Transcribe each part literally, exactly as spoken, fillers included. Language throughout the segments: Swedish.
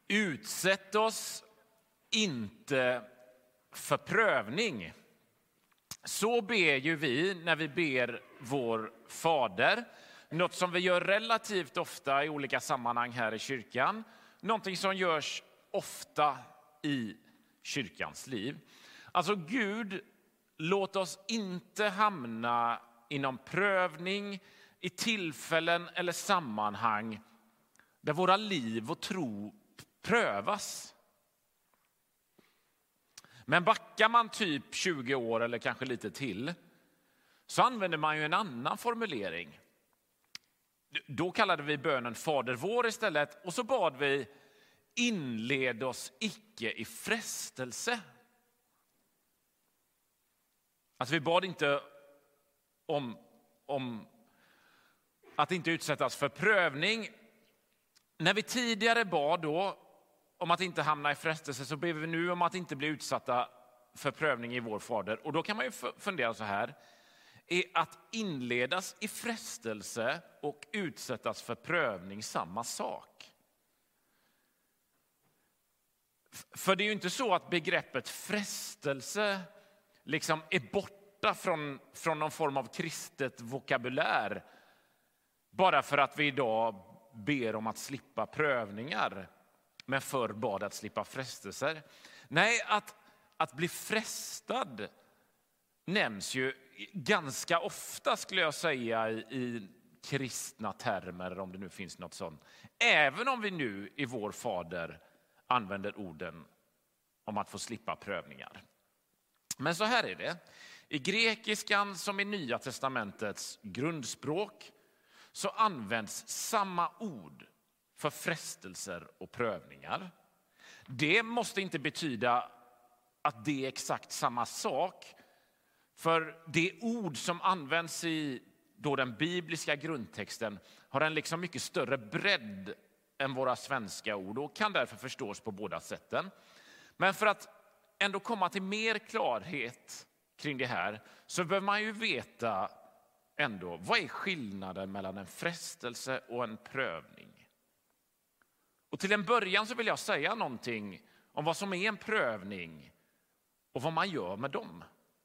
Utsätt oss inte för prövning. Så ber ju vi när vi ber vår fader. Något som vi gör relativt ofta i olika sammanhang här i kyrkan. Någonting som görs ofta i kyrkans liv. Alltså Gud, låt oss inte hamna i någon prövning i tillfällen eller sammanhang där våra liv och tro prövas. Men backar man typ tjugo år eller kanske lite till så använder man ju en annan formulering. Då kallade vi bönen Fader vår istället och så bad vi inled oss icke i frestelse. Alltså vi bad inte om, om att inte utsättas för prövning. När vi tidigare bad då om att inte hamna i frestelse så ber vi nu om att inte bli utsatta för prövning i vår fader. Och då kan man ju fundera så här. Är att inledas i frestelse och utsättas för prövning samma sak? För det är ju inte så att begreppet frestelse liksom är borta från, från någon form av kristet vokabulär. Bara för att vi idag ber om att slippa prövningar. Men förr bad att slippa frestelser. Nej, att, att bli frestad nämns ju ganska ofta skulle jag säga i, i kristna termer, om det nu finns något sånt. Även om vi nu i vår fader använder orden om att få slippa prövningar. Men så här är det. I grekiskan som i Nya testamentets grundspråk så används samma ord för frestelser och prövningar. Det måste inte betyda att det är exakt samma sak. För det ord som används i då den bibliska grundtexten har en liksom mycket större bredd än våra svenska ord och kan därför förstås på båda sätten. Men för att ändå komma till mer klarhet kring det här så behöver man ju veta ändå vad är skillnaden mellan en frestelse och en prövning. Och till en början så vill jag säga någonting om vad som är en prövning och vad man gör med dem.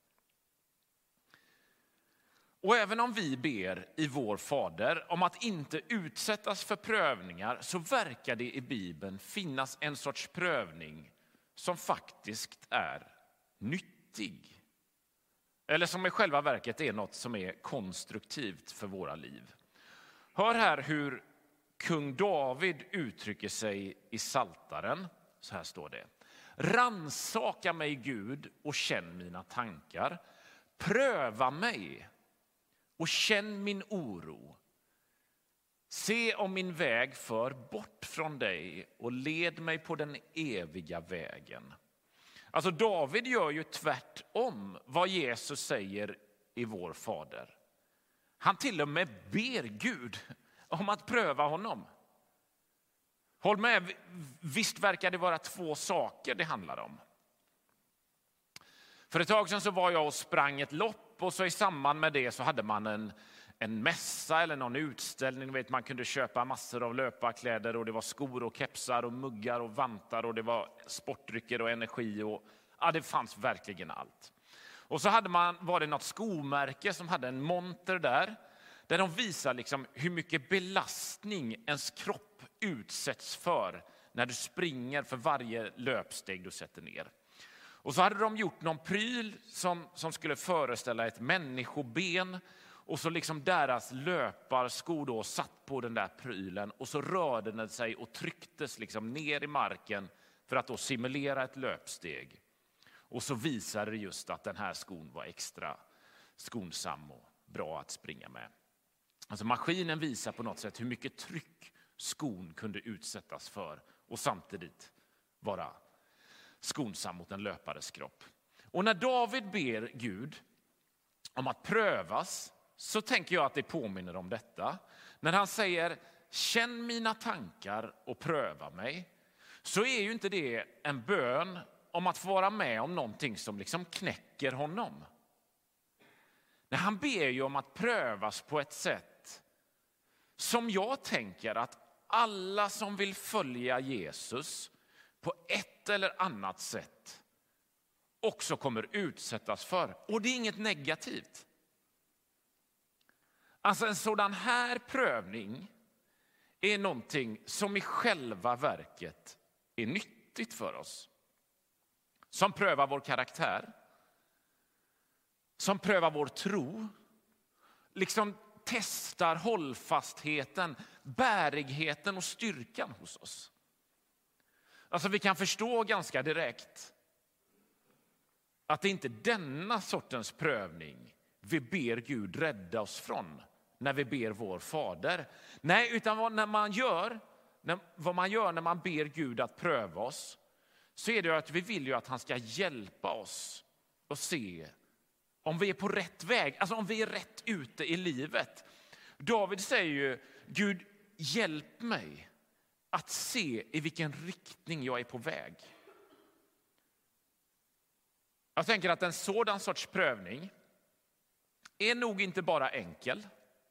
Och även om vi ber i vår fader om att inte utsättas för prövningar så verkar det i Bibeln finnas en sorts prövning som faktiskt är nyttig. Eller som i själva verket är något som är konstruktivt för våra liv. Hör här hur kung David uttrycker sig i Psaltaren. Så här står det. Ransaka mig Gud och känn mina tankar. Pröva mig och känn min oro. Se om min väg för bort från dig och led mig på den eviga vägen. Alltså David gör ju tvärtom vad Jesus säger i vår fader. Han till och med ber Gud om att pröva honom. Håll med, visst verkar det vara två saker det handlar om. För ett tag sedan så var jag och sprang ett lopp och så i samband med det så hade man en, en mässa eller någon utställning. Vet, man kunde köpa massor av löparkläder och det var skor och kepsar och muggar och vantar och det var sportdrycker och energi och ja, det fanns verkligen allt. Och så hade man, var det något skomärke som hade en monter där där de visar liksom hur mycket belastning ens kropp utsätts för när du springer för varje löpsteg du sätter ner. Och så hade de gjort någon pryl som, som skulle föreställa ett människoben och så liksom deras löparskor då satt på den där prylen och så rörde den sig och trycktes liksom ner i marken för att då simulera ett löpsteg. Och så visade det just att den här skon var extra skonsam och bra att springa med. Alltså maskinen visar på något sätt hur mycket tryck skon kunde utsättas för och samtidigt vara skonsam mot en löpares kropp. Och när David ber Gud om att prövas så tänker jag att det påminner om detta. När han säger känn mina tankar och pröva mig så är ju inte det en bön om att få vara med om någonting som liksom knäcker honom. När han ber ju om att prövas på ett sätt som jag tänker att alla som vill följa Jesus på ett eller annat sätt också kommer utsättas för. Och det är inget negativt. Alltså en sådan här prövning är någonting som i själva verket är nyttigt för oss. Som prövar vår karaktär. Som prövar vår tro. Liksom testar hållfastheten, bärigheten och styrkan hos oss. Alltså vi kan förstå ganska direkt att det inte är denna sortens prövning vi ber Gud rädda oss från när vi ber vår fader. Nej, utan vad, när man gör, när, vad man gör när man ber Gud att pröva oss, så är det att vi vill ju att han ska hjälpa oss att se om vi är på rätt väg, alltså om vi är rätt ute i livet. David säger ju, Gud hjälp mig att se i vilken riktning jag är på väg. Jag tänker att en sådan sorts prövning är nog inte bara enkel.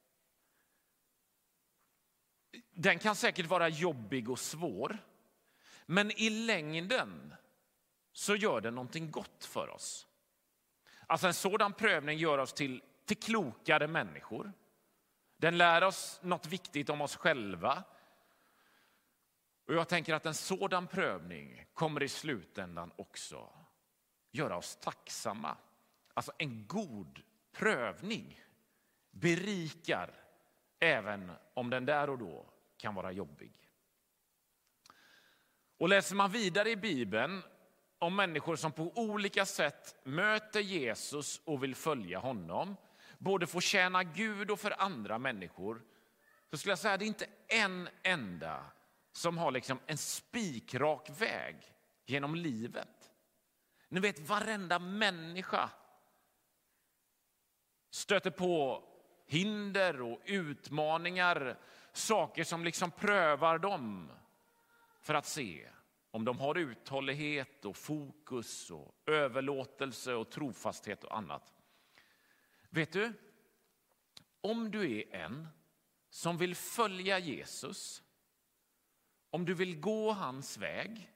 Den kan säkert vara jobbig och svår. Men i längden så gör den någonting gott för oss. Alltså en sådan prövning gör oss till, till klokare människor. Den lär oss något viktigt om oss själva. Och jag tänker att en sådan prövning kommer i slutändan också göra oss tacksamma. Alltså en god prövning berikar även om den där och då kan vara jobbig. Och läser man vidare i Bibeln om människor som på olika sätt möter Jesus och vill följa honom, både får tjäna Gud och för andra människor, så skulle jag säga att det inte är en enda som har liksom en spikrak väg genom livet. Ni vet, varenda människa stöter på hinder och utmaningar, saker som liksom prövar dem för att se om de har uthållighet och fokus och överlåtelse och trofasthet och annat. Vet du, om du är en som vill följa Jesus, om du vill gå hans väg,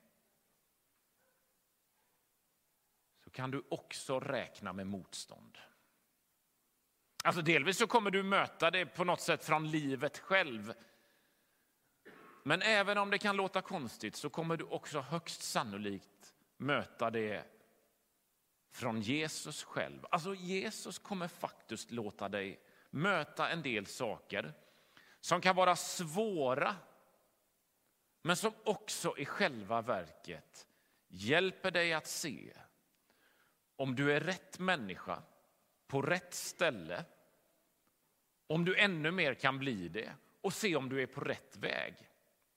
så kan du också räkna med motstånd. Alltså delvis så kommer du möta det på något sätt från livet själv. Men även om det kan låta konstigt så kommer du också högst sannolikt möta det från Jesus själv. Alltså Jesus kommer faktiskt låta dig möta en del saker som kan vara svåra, men som också i själva verket hjälper dig att se om du är rätt människa på rätt ställe, om du ännu mer kan bli det, och se om du är på rätt väg.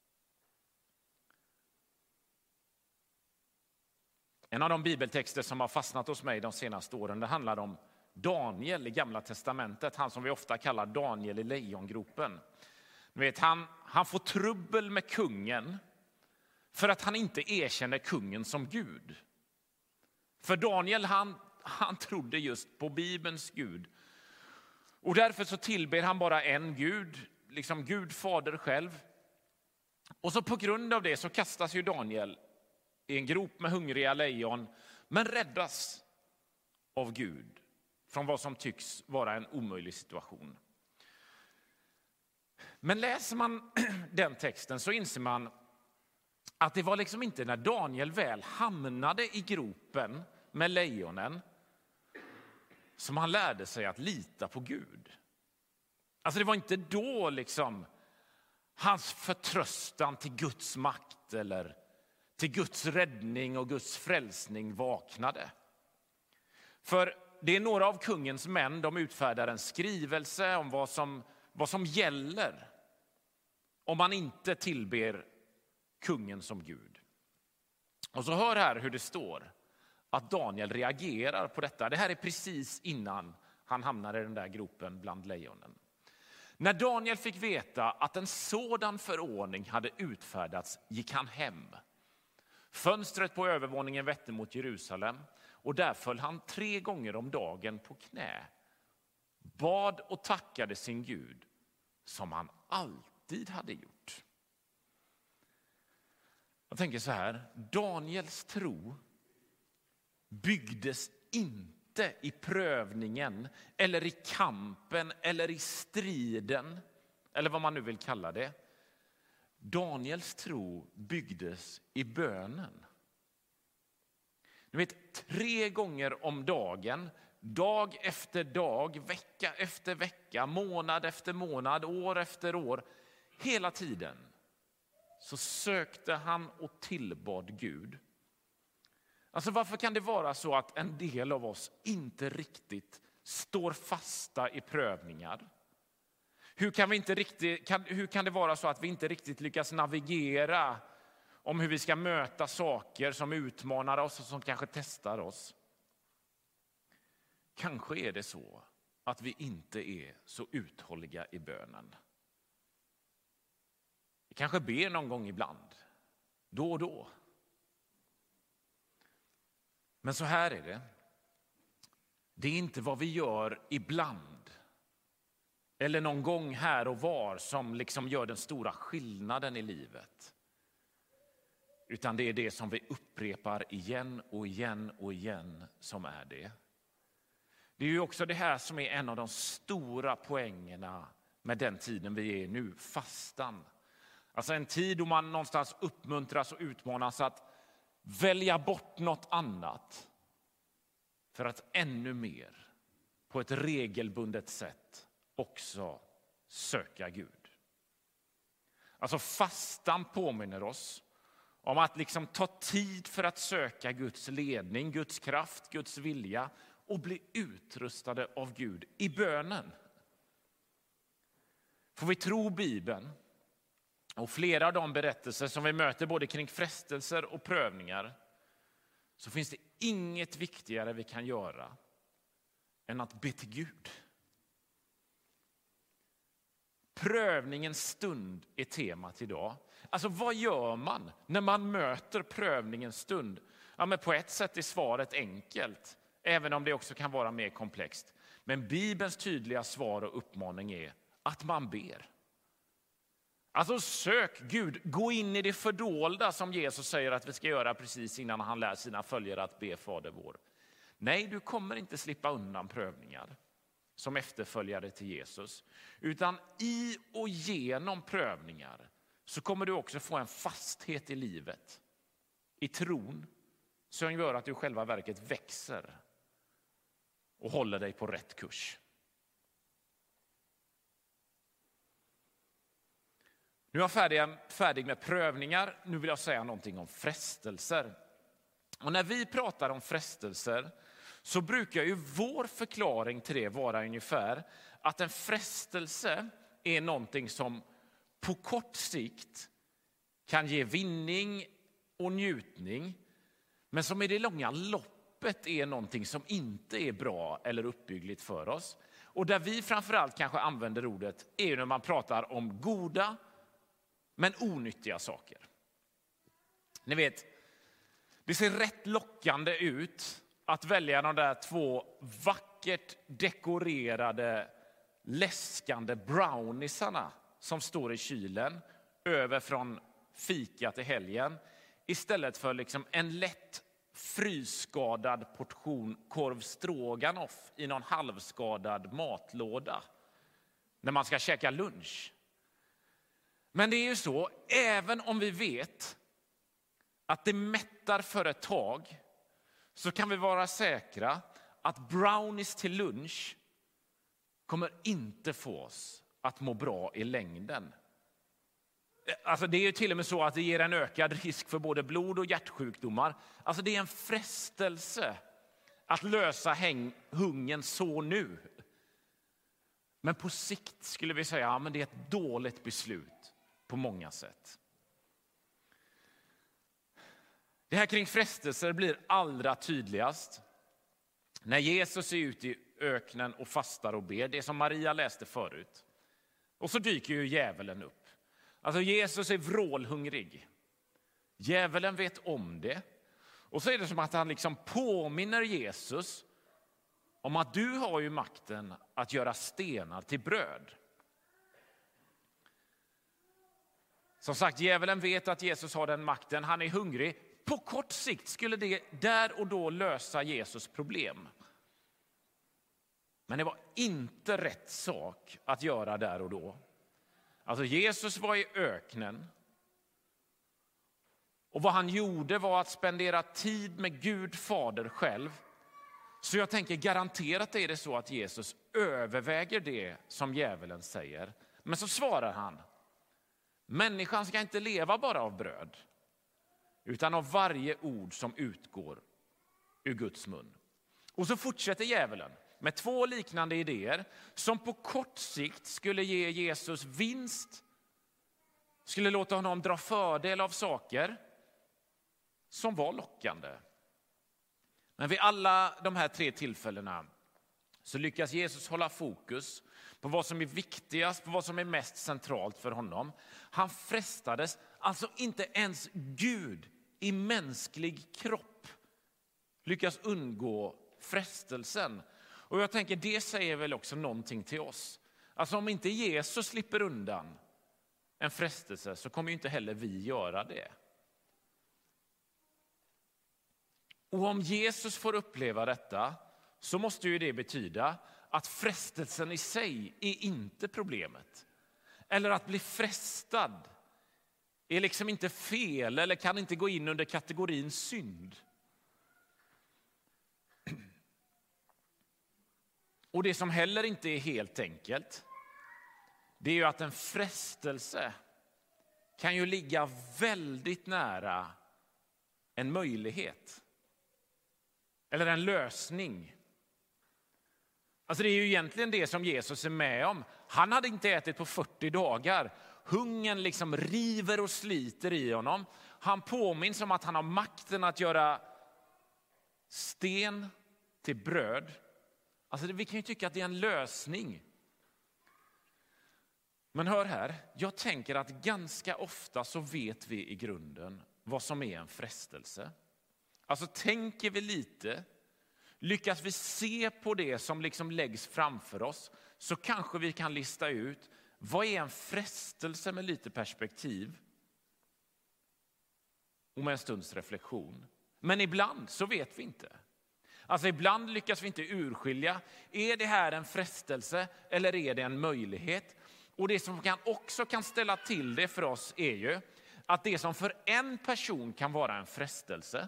En av de bibeltexter som har fastnat hos mig de senaste åren, det handlar om Daniel i Gamla testamentet, han som vi ofta kallar Daniel i lejongropen. Ni vet, han, han får trubbel med kungen för att han inte erkänner kungen som Gud. För Daniel, han, han trodde just på Bibelns Gud. Och därför så tillber han bara en Gud, liksom Gud fader själv. Och så på grund av det så kastas ju Daniel i en grop med hungriga lejon, men räddas av Gud från vad som tycks vara en omöjlig situation. Men läser man den texten så inser man att det var liksom inte när Daniel väl hamnade i gropen med lejonen som han lärde sig att lita på Gud. Alltså det var inte då liksom hans förtröstan till Guds makt eller till Guds räddning och Guds frälsning vaknade. För det är några av kungens män, de utfärdar en skrivelse om vad som, vad som gäller om man inte tillber kungen som Gud. Och så hör här hur det står att Daniel reagerar på detta. Det här är precis innan han hamnar i den där gropen bland lejonen. När Daniel fick veta att en sådan förordning hade utfärdats gick han hem. Fönstret på övervåningen vette mot Jerusalem och där föll han tre gånger om dagen på knä. Bad och tackade sin Gud som han alltid hade gjort. Jag tänker så här, Daniels tro byggdes inte i prövningen eller i kampen eller i striden eller vad man nu vill kalla det. Daniels tro byggdes i bönen. Ni vet, tre gånger om dagen, dag efter dag, vecka efter vecka, månad efter månad, år efter år, hela tiden så sökte han och tillbad Gud. Alltså varför kan det vara så att en del av oss inte riktigt står fasta i prövningar? Hur kan, vi inte riktigt, kan, hur kan det vara så att vi inte riktigt lyckas navigera om hur vi ska möta saker som utmanar oss och som kanske testar oss? Kanske är det så att vi inte är så uthålliga i bönen. Vi kanske ber någon gång ibland, då och då. Men så här är det. Det är inte vad vi gör ibland eller någon gång här och var som liksom gör den stora skillnaden i livet. Utan det är det som vi upprepar igen och igen och igen som är det. Det är ju också det här som är en av de stora poängerna med den tiden vi är nu, fastan. Alltså en tid då man någonstans uppmuntras och utmanas att välja bort något annat för att ännu mer på ett regelbundet sätt också söka Gud. Alltså fastan påminner oss om att liksom ta tid för att söka Guds ledning, Guds kraft, Guds vilja och bli utrustade av Gud i bönen. Får vi tro Bibeln och flera av de berättelser som vi möter både kring frestelser och prövningar, så finns det inget viktigare vi kan göra än att be till Gud. Prövningens stund är temat idag. Alltså vad gör man när man möter prövningens stund? Ja, men på ett sätt är svaret enkelt, även om det också kan vara mer komplext. Men Bibelns tydliga svar och uppmaning är att man ber. Alltså sök Gud, gå in i det fördolda som Jesus säger att vi ska göra precis innan han lär sina följare att be Fader vår. Nej, du kommer inte slippa undan prövningar som efterföljare till Jesus. Utan i och genom prövningar så kommer du också få en fasthet i livet, i tron, som gör att du själva verket växer och håller dig på rätt kurs. Nu är jag färdig, färdig med prövningar. Nu vill jag säga någonting om frestelser. Och när vi pratar om frestelser så brukar ju vår förklaring till det vara ungefär att en frestelse är någonting som på kort sikt kan ge vinning och njutning, men som i det långa loppet är någonting som inte är bra eller uppbyggligt för oss. Och där vi framförallt kanske använder ordet är när man pratar om goda men onyttiga saker. Ni vet, det ser rätt lockande ut att välja de där två vackert dekorerade, läskande browniesarna som står i kylen över från fika till helgen, istället för liksom en lätt frysskadad portion korv stroganoff i någon halvskadad matlåda när man ska käka lunch. Men det är ju så, även om vi vet att det mättar för ett tag, så kan vi vara säkra att brownies till lunch kommer inte få oss att må bra i längden. Alltså det är ju till och med så att det ger en ökad risk för både blod- och hjärtsjukdomar. Alltså det är en frestelse att lösa häng, hungern så nu. Men på sikt skulle vi säga att ja, det är ett dåligt beslut på många sätt. Det här kring frestelser blir allra tydligast när Jesus är ute i öknen och fastar och ber. Det som Maria läste förut. Och så dyker ju djävulen upp. Alltså Jesus är vrålhungrig. Djävulen vet om det. Och så är det som att han liksom påminner Jesus om att du har ju makten att göra stenar till bröd. Som sagt, djävulen vet att Jesus har den makten. Han är hungrig. På kort sikt skulle det där och då lösa Jesus problem. Men det var inte rätt sak att göra där och då. Alltså Jesus var i öknen. Och vad han gjorde var att spendera tid med Gud fader själv. Så jag tänker garanterat är det så att Jesus överväger det som djävulen säger. Men så svarar han: människan ska inte leva bara av bröd, utan av varje ord som utgår ur Guds mun. Och så fortsätter djävulen med två liknande idéer som på kort sikt skulle ge Jesus vinst, skulle låta honom dra fördel av saker som var lockande. Men vid alla de här tre tillfällena så lyckas Jesus hålla fokus på vad som är viktigast, på vad som är mest centralt för honom. Han frestades, alltså inte ens Gud i mänsklig kropp lyckas undgå frestelsen. Och jag tänker, det säger väl också någonting till oss. Alltså om inte Jesus slipper undan en frestelse så kommer ju inte heller vi göra det. Och om Jesus får uppleva detta så måste ju det betyda att frestelsen i sig är inte problemet. Eller att bli frestad är liksom inte fel eller kan inte gå in under kategorin synd. Och det som heller inte är helt enkelt, det är ju att en frestelse kan ju ligga väldigt nära en möjlighet. Eller en lösning. Alltså det är ju egentligen det som Jesus är med om. Han hade inte ätit på fyrtio dagar. Hungern liksom river och sliter i honom. Han påminns om att han har makten att göra sten till bröd. Alltså vi kan ju tycka att det är en lösning. Men hör här, jag tänker att ganska ofta så vet vi i grunden vad som är en frestelse. Alltså tänker vi lite, lyckas vi se på det som liksom läggs framför oss, så kanske vi kan lista ut vad är en frestelse med lite perspektiv och med en stunds reflektion. Men ibland så vet vi inte. Alltså ibland lyckas vi inte urskilja, är det här en frestelse eller är det en möjlighet? Och det som kan också kan ställa till det för oss är ju att det som för en person kan vara en frestelse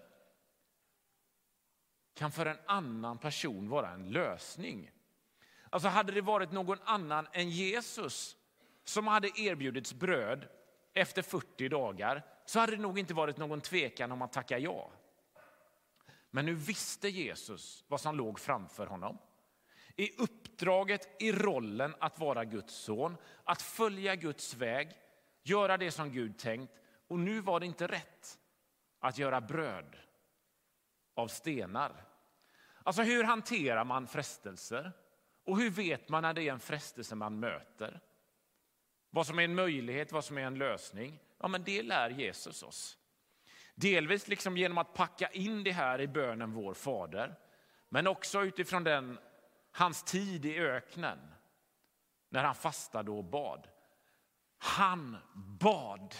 kan för en annan person vara en lösning. Alltså hade det varit någon annan än Jesus som hade erbjudits bröd efter fyrtio dagar så hade det nog inte varit någon tvekan om att tacka ja. Men nu visste Jesus vad som låg framför honom. I uppdraget, i rollen att vara Guds son, att följa Guds väg, göra det som Gud tänkt. Och nu var det inte rätt att göra bröd av stenar. Alltså hur hanterar man frestelser? Och hur vet man när det är en frestelse man möter? Vad som är en möjlighet, vad som är en lösning? Ja, men det lär Jesus oss. Delvis liksom genom att packa in det här i bönen vår fader. Men också utifrån den, hans tid i öknen. När han fastade och bad. Han bad.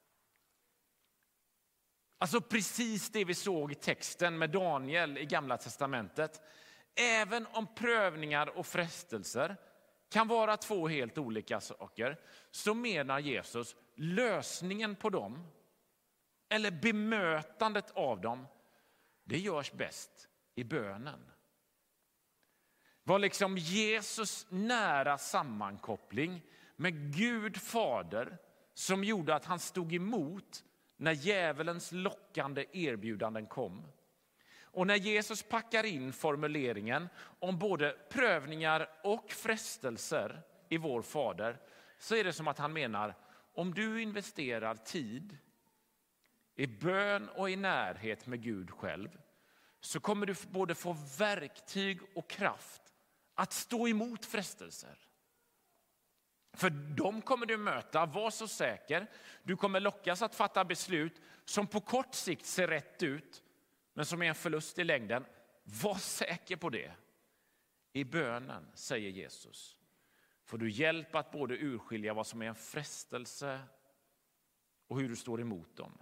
Alltså precis det vi såg i texten med Daniel i Gamla testamentet. Även om prövningar och frestelser kan vara två helt olika saker, så menar Jesus lösningen på dem eller bemötandet av dem, det görs bäst i bönen. Var liksom Jesus nära sammankoppling med Gud fader som gjorde att han stod emot när djävulens lockande erbjudanden kom. Och när Jesus packar in formuleringen om både prövningar och frestelser i vår fader, så är det som att han menar, om du investerar tid i bön och i närhet med Gud själv, så kommer du både få verktyg och kraft att stå emot frestelser. För de kommer du möta, var så säker. Du kommer lockas att fatta beslut som på kort sikt ser rätt ut, men som är en förlust i längden. Var säker på det. I bönen, säger Jesus, får du hjälp att både urskilja vad som är en frestelse och hur du står emot dem.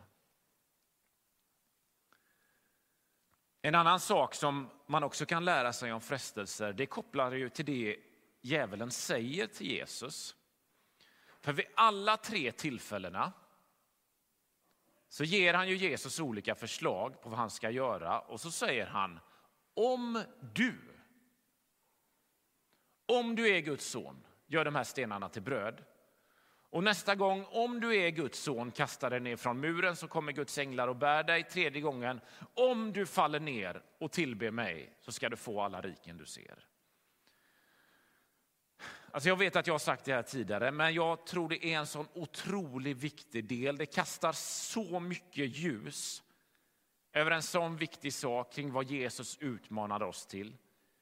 En annan sak som man också kan lära sig om frestelser, det kopplar ju till det djävulen säger till Jesus. För vid alla tre tillfällena så ger han ju Jesus olika förslag på vad han ska göra. Och så säger han, om du, om du är Guds son, gör de här stenarna till bröd. Och nästa gång, om du är Guds son, kasta dig ner från muren så kommer Guds änglar och bär dig. Tredje gången, om du faller ner och tillber mig så ska du få alla riken du ser. Alltså jag vet att jag har sagt det här tidigare, men jag tror det är en sån otroligt viktig del. Det kastar så mycket ljus över en sån viktig sak kring vad Jesus utmanade oss till.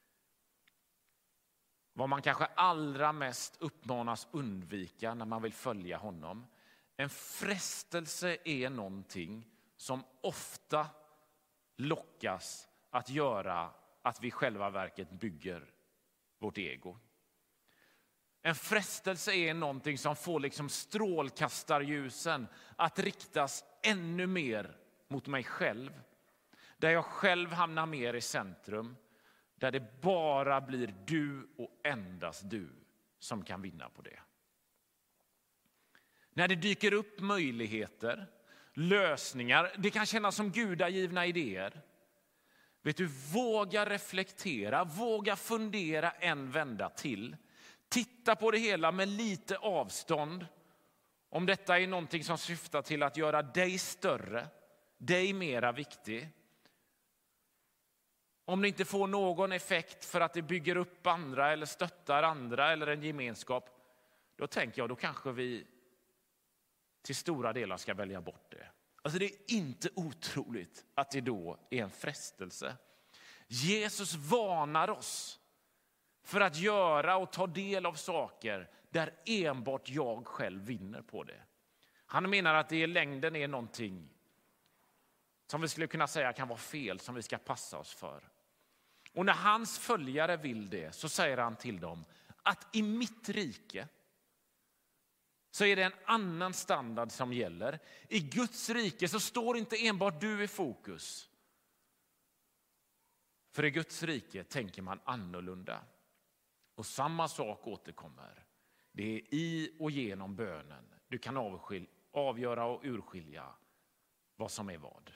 Vad man kanske allra mest uppmanas undvika när man vill följa honom. En frestelse är någonting som ofta lockas att göra att vi själva verket bygger vårt ego. En frestelse är någonting som får liksom strålkastarljusen att riktas ännu mer mot mig själv. Där jag själv hamnar mer i centrum. Där det bara blir du och endast du som kan vinna på det. När det dyker upp möjligheter, lösningar, det kan kännas som gudagivna idéer. Vet du, våga reflektera, våga fundera en vända till. Titta på det hela med lite avstånd. Om detta är någonting som syftar till att göra dig större, dig mera viktig. Om det inte får någon effekt för att det bygger upp andra eller stöttar andra eller en gemenskap, då tänker jag då kanske vi till stora delar ska välja bort det. Alltså det är inte otroligt att det då är en frestelse. Jesus varnar oss för att göra och ta del av saker där enbart jag själv vinner på det. Han menar att det i längden är någonting som vi skulle kunna säga kan vara fel, som vi ska passa oss för. Och när hans följare vill det så säger han till dem att i mitt rike så är det en annan standard som gäller. I Guds rike så står inte enbart du i fokus. För i Guds rike tänker man annorlunda. Och samma sak återkommer. Det är i och genom bönen du kan avskil- avgöra och urskilja vad som är vad.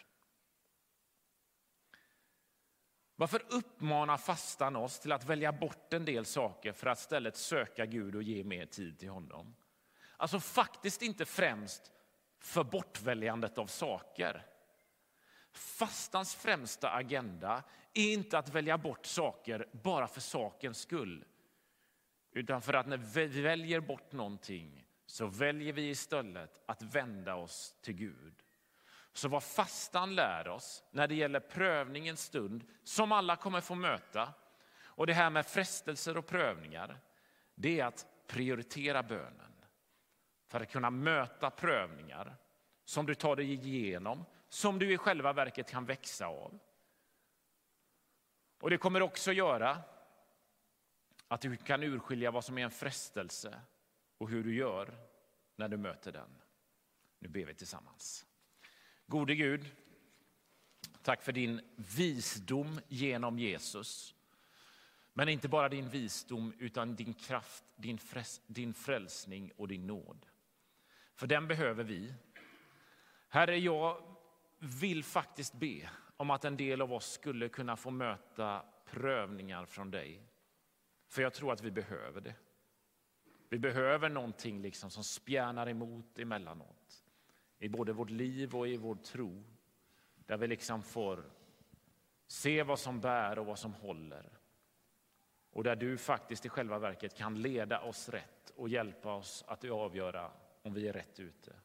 Varför uppmanar fastan oss till att välja bort en del saker för att istället söka Gud och ge mer tid till honom? Alltså faktiskt inte främst för bortväljandet av saker. Fastans främsta agenda är inte att välja bort saker bara för sakens skull. Utan för att när vi väljer bort någonting så väljer vi istället att vända oss till Gud. Så vad fastan lär oss när det gäller prövningens stund som alla kommer få möta, och det här med frestelser och prövningar, det är att prioritera bönen. För att kunna möta prövningar som du tar dig igenom, som du i själva verket kan växa av. Och det kommer också göra att du kan urskilja vad som är en frestelse och hur du gör när du möter den. Nu ber vi tillsammans. Gode Gud, tack för din visdom genom Jesus. Men inte bara din visdom utan din kraft, din, fräs, din frälsning och din nåd. För den behöver vi. Herre, jag vill faktiskt be om att en del av oss skulle kunna få möta prövningar från dig. För jag tror att vi behöver det. Vi behöver någonting liksom som spjärnar emot emellanåt. I både vårt liv och i vår tro. Där vi liksom får se vad som bär och vad som håller. Och där du faktiskt i själva verket kan leda oss rätt och hjälpa oss att avgöra om vi är rätt ute.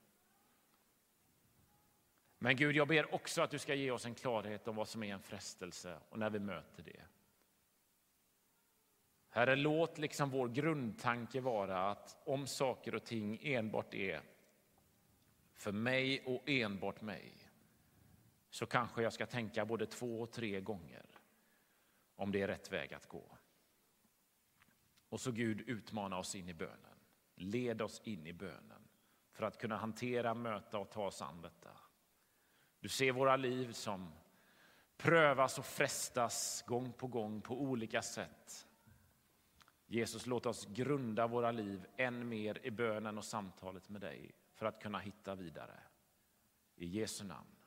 Men Gud, jag ber också att du ska ge oss en klarhet om vad som är en frestelse och när vi möter det. Herre, låt liksom vår grundtanke vara att om saker och ting enbart är för mig och enbart mig, så kanske jag ska tänka både två och tre gånger om det är rätt väg att gå. Och så Gud, utmana oss in i bönen. Led oss in i bönen. för att kunna hantera, möta och ta oss an detta. Du ser våra liv som prövas och frestas gång på gång på olika sätt. Jesus, låt oss grunda våra liv än mer i bönen och samtalet med dig för att kunna hitta vidare. I Jesu namn.